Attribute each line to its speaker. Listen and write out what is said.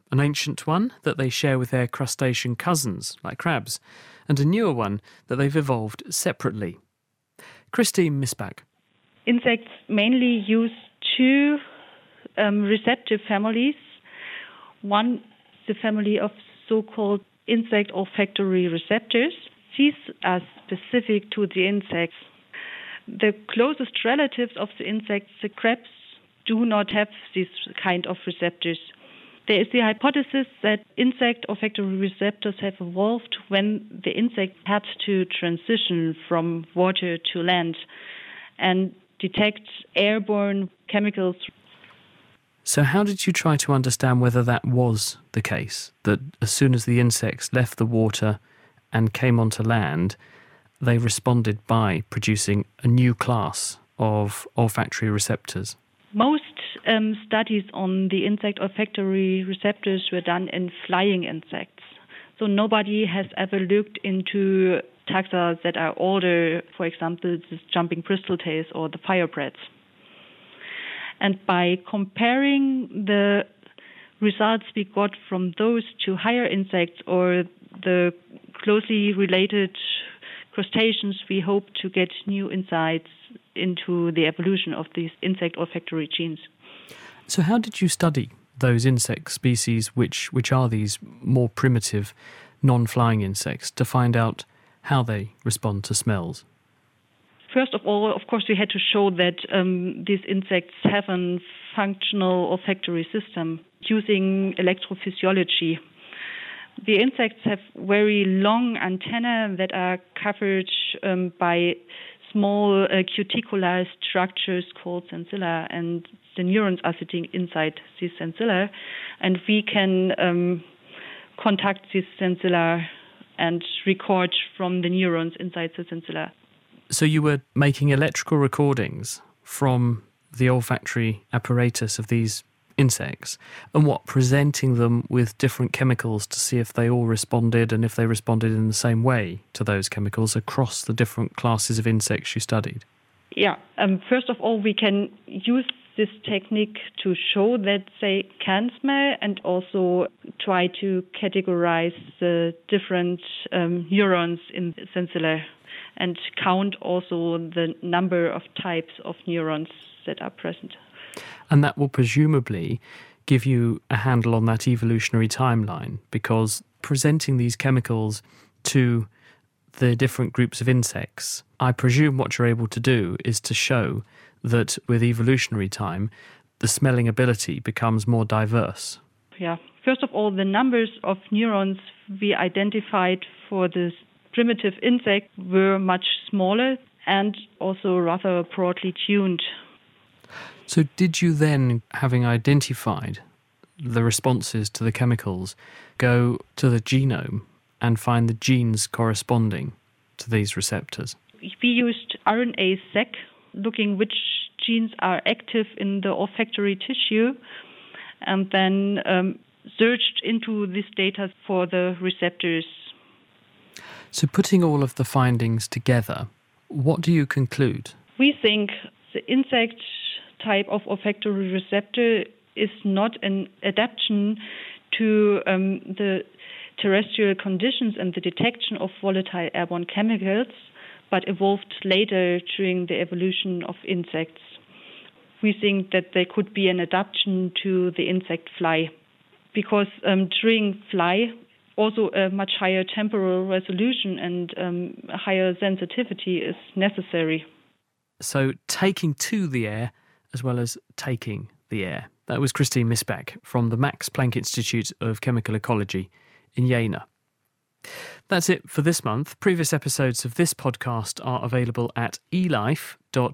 Speaker 1: an ancient one that they share with their crustacean cousins, like crabs, and a newer one that they've evolved separately. Christine Misbach.
Speaker 2: Insects mainly use two receptive families. One, the family of so-called insect olfactory receptors. These are specific to the insects. The closest relatives of the insects, the crabs, do not have this kind of receptors. There is the hypothesis that insect olfactory receptors have evolved when the insect had to transition from water to land and detect airborne chemicals.
Speaker 1: So how did you try to understand whether that was the case, that as soon as the insects left the water and came onto land, they responded by producing a new class of olfactory receptors?
Speaker 2: Most studies on the insect olfactory receptors were done in flying insects. So nobody has ever looked into taxa that are older, for example, the jumping bristletales or the firebrats. And by comparing the results we got from those to higher insects or the closely related crustaceans, we hope to get new insights into the evolution of these insect olfactory genes.
Speaker 1: So how did you study those insect species which are these more primitive non-flying insects to find out how they respond to smells?
Speaker 2: First of all, of course, we had to show that these insects have a functional olfactory system using electrophysiology. The insects have very long antennae that are covered by small cuticular structures called sensilla, and the neurons are sitting inside these sensilla, and we can contact these sensilla and record from the neurons inside the sensilla.
Speaker 1: So you were making electrical recordings from the olfactory apparatus of these insects and presenting them with different chemicals to see if they all responded and if they responded in the same way to those chemicals across the different classes of insects you studied?
Speaker 2: Yeah. First of all, we can use this technique to show that they can smell and also try to categorize the different neurons in the sensilla and count also the number of types of neurons that are present.
Speaker 1: And that will presumably give you a handle on that evolutionary timeline, because presenting these chemicals to the different groups of insects, I presume what you're able to do is to show that with evolutionary time, the smelling ability becomes more diverse.
Speaker 2: Yeah. First of all, the numbers of neurons we identified for this primitive insect were much smaller and also rather broadly tuned.
Speaker 1: So did you then, having identified the responses to the chemicals, go to the genome and find the genes corresponding to these receptors?
Speaker 2: We used RNA-seq, looking which genes are active in the olfactory tissue, and then searched into this data for the receptors.
Speaker 1: So putting all of the findings together, what do you conclude?
Speaker 2: We think the insect type of olfactory receptor is not an adaptation to the terrestrial conditions and the detection of volatile airborne chemicals, but evolved later during the evolution of insects. We think that there could be an adaptation to the insect fly, because during fly, also a much higher temporal resolution and a higher sensitivity is necessary.
Speaker 1: So taking to the air as well as taking the air. That was Christine Misbach from the Max Planck Institute of Chemical Ecology in Jena. That's it for this month. Previous episodes of this podcast are available at elife.fr/.